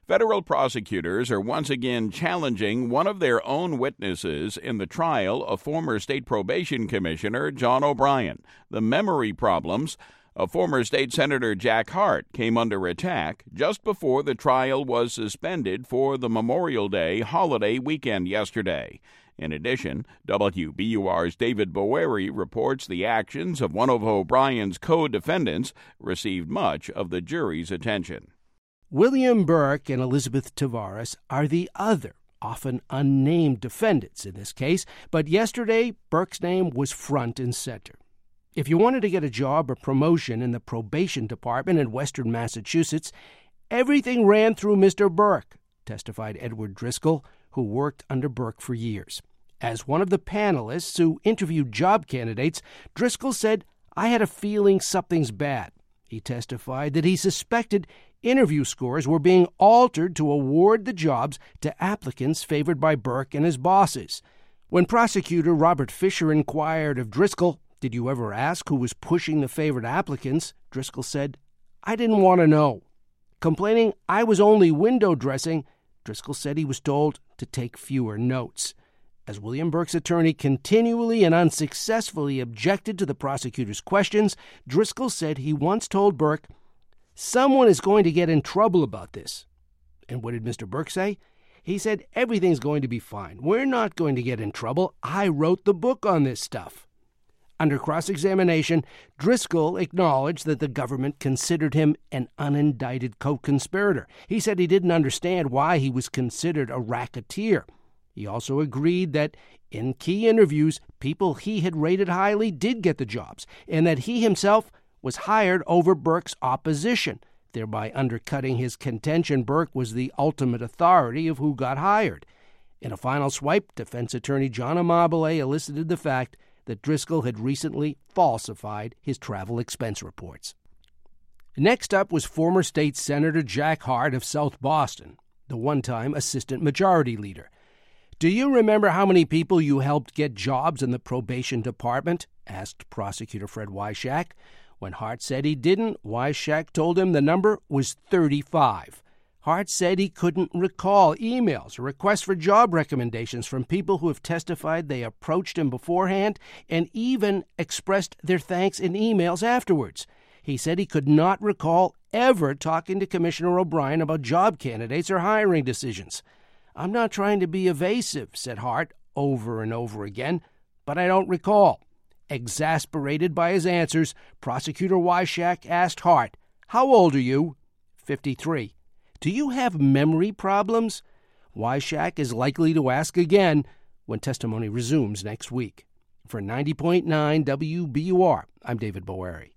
Federal prosecutors are once again challenging one of their own witnesses in the trial of former state probation commissioner John O'Brien. The memory problems of former state senator Jack Hart came under attack just before the trial was suspended for the Memorial Day holiday weekend yesterday. In addition, WBUR's David Boeri reports the actions of one of O'Brien's co-defendants received much of the jury's attention. William Burke and Elizabeth Tavares are the other, often unnamed defendants in this case, but yesterday Burke's name was front and center. If you wanted to get a job or promotion in the probation department in Western Massachusetts, everything ran through Mr. Burke, testified Edward Driscoll, who worked under Burke for years. As one of the panelists who interviewed job candidates, Driscoll said, "I had a feeling something's bad." He testified that he suspected interview scores were being altered to award the jobs to applicants favored by Burke and his bosses. When prosecutor Robert Fisher inquired of Driscoll, "Did you ever ask who was pushing the favored applicants?" Driscoll said, "I didn't want to know." Complaining I was only window dressing, Driscoll said he was told to take fewer notes. As William Burke's attorney continually and unsuccessfully objected to the prosecutor's questions, Driscoll said he once told Burke, "Someone is going to get in trouble about this." And what did Mr. Burke say? He said, "Everything's going to be fine. We're not going to get in trouble. I wrote the book on this stuff." Under cross-examination, Driscoll acknowledged that the government considered him an unindicted co-conspirator. He said he didn't understand why he was considered a racketeer. He also agreed that in key interviews, people he had rated highly did get the jobs, and that he himself was hired over Burke's opposition, thereby undercutting his contention Burke was the ultimate authority of who got hired. In a final swipe, defense attorney John Amabile elicited the fact that Driscoll had recently falsified his travel expense reports. Next up was former state senator Jack Hart of South Boston, the one-time assistant majority leader. "Do you remember how many people you helped get jobs in the probation department?" asked prosecutor Fred Wyshak. When Hart said he didn't, Wyshak told him the number was 35. Hart said he couldn't recall emails or requests for job recommendations from people who have testified they approached him beforehand and even expressed their thanks in emails afterwards. He said he could not recall ever talking to Commissioner O'Brien about job candidates or hiring decisions. "I'm not trying to be evasive," said Hart over and over again, "but I don't recall." Exasperated by his answers, prosecutor Wyshak asked Hart, "How old are you?" 53. "Do you have memory problems?" Wyshak is likely to ask again when testimony resumes next week. For 90.9 WBUR, I'm David Boeri.